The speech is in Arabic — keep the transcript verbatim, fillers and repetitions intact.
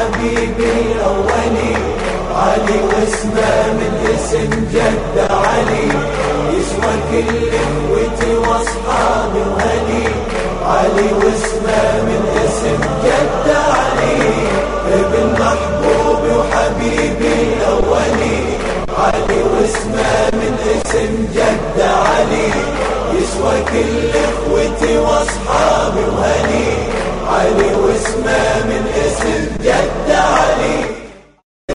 وحبيبي الأولي، علي واسمه من اسم جد علي، يسوى كل اخوتي واصحابي وهلي. علي واسمه من اسم جد علي، ابن محبوبي وحبيبي الأولي. علي واسمه من اسم جد علي، يسوى كل اخوتي واصحابي وهلي. علي واسمه من اسم جد علي.